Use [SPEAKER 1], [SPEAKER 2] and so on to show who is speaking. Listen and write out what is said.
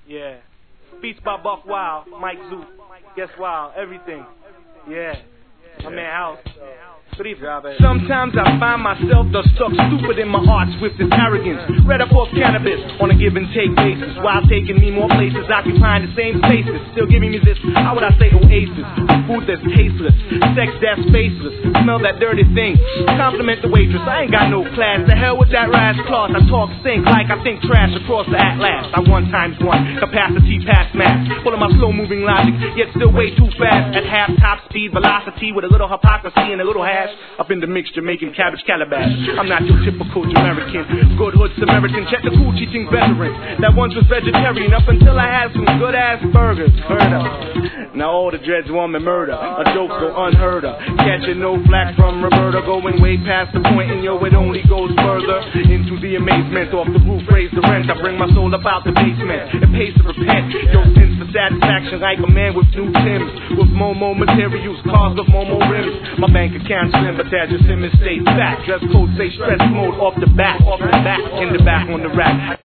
[SPEAKER 1] Yeah. Beats by Buck Wild, Mike Zoot, Guess Wild, everything. Yeah. My man House. Good evening. Sometimes I find myself thus stuck stupid in my arts with this arrogance. Read up off cannabis on a give and take basis, while taking me more places, occupying the same spaces. Still giving me this, how would I say, oasis? Food that's tasteless, sex that's faceless. Smell that dirty thing, compliment the waitress. I ain't got no class, the hell with that rash cloth. I talk sink like I think trash across the Atlas. I 1 times 1, capacity past mass. Full of my slow moving logic, yet still way too fast. At half top speed velocity with a little hypocrisy and a little hash. Up in the mixture making cabbage calabash. I'm not your typical American, good hood Samaritan. Check the coochie ting veteran that once was vegetarian up until I had some good ass burgers. Heard of. Now all the dreads want me murder. A joke go unheard of. Catching no flack from Roberta. Going way past the point and yo it only goes further. Into the amazement off the roof raise the rent. I bring my soul up out the basement. It pays to repent. Yo sins for satisfaction like a man with new Timbs. With Momo materials, cars with Momo rims. My bank account slim, but that just Simmons stays fat. Dress code say stress mode off the back, in the back on the rack.